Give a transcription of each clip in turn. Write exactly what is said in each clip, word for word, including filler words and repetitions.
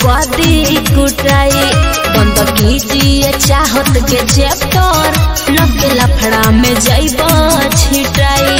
कदी कुटाई। बंद कीजिए चाहत के चैप्टर, लगे लफड़ा में जाइबा छिटाई।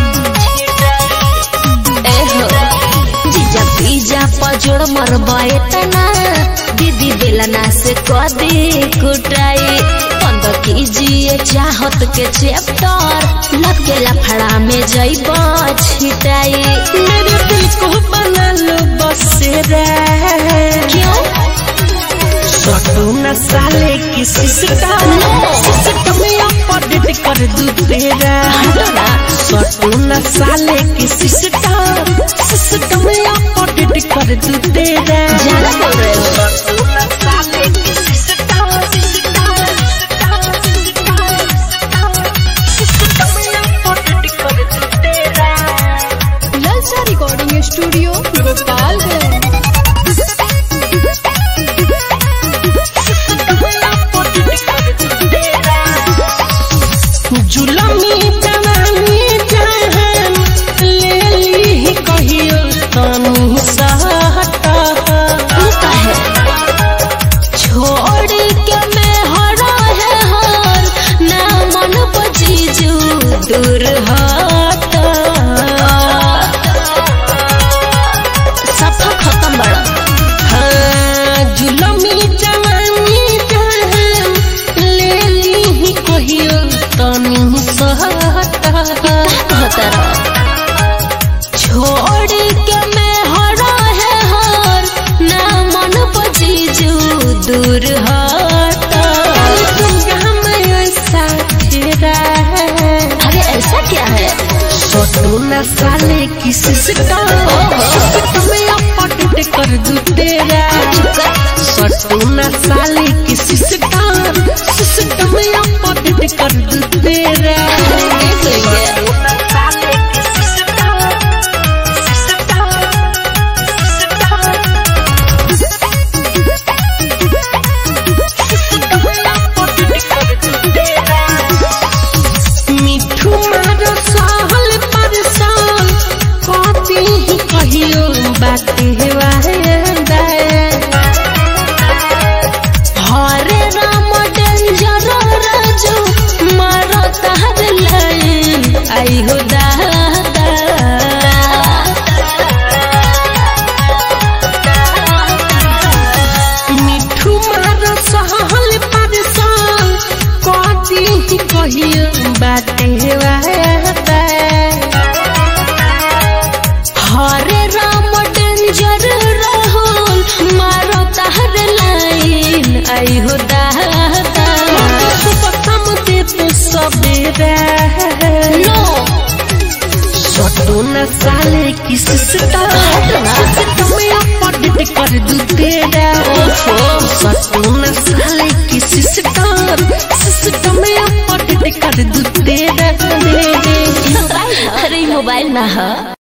एहो जीजा पीजा पजोड़ मरबा इतना, दीदी बेलना से कदी कुटाई। बंद कीजिए चाहत के चैप्टर, लगे लफड़ा में जाइबा छिटाई। मेरे दिल को बना लो बसेरा, क्यों सटू न साले की सिस्टम, सिस्टम में अपडेट कर दूं तेरा। सटू न साले की सिस्टम, सिस्टम में अपडेट कर दूं तेरा। ज्यादा बोल रहे हो। सटू न साले की सिस्टम, सिस्टम सिस्टम में अपडेट कर दूं तेरा। ललचा रिकॉर्डिंग स्टूडियो गोपालगंज। जुलमी जवानी जहान ले ली कहियो तनु सहता। छोड़ के मैं हरा है हर, ना मन बजीजू दूर हटा। सफा खत्म बड़ा। हाँ जुलमी जवानी जहान ले ली कहियो तनु सहता। छोड़ के मैं हरा है हर, ना मन बजीजू दूर हटा। में ऐसा तेरा है, अरे ऐसा क्या है? सटू न साले की सिस्टम, सिस्टम में अपडेट कर दूं तेरा। सटू न साले की सिस्टम, सिस्टम में अपडेट कर दूं तेरा। सटू न साले की सिस्टम, सिस्टम सिस्टम में अपडेट कर दूं तेरा। मिठू मारो सहल परसान, कॉपी ही कहियो बातें वादा। हरे राम डेंजर राजू, मारो तार लाइन आई हो दादा। मिठू मारो सहल परसान, कॉपी ही कहियो बातें वादा। हरे राम डेंजर राहुल, मारो तार लाइन आई हो दादा। सुबह दे तो सबेरा। नो सटू न साले की सिस्टम, सिस्टम में अपडेट कर दूं तेरा। सटू न साले की सिस्टम, सिस्टम में अपडेट कर दूं तेरा। अरे मोबाइल ना है।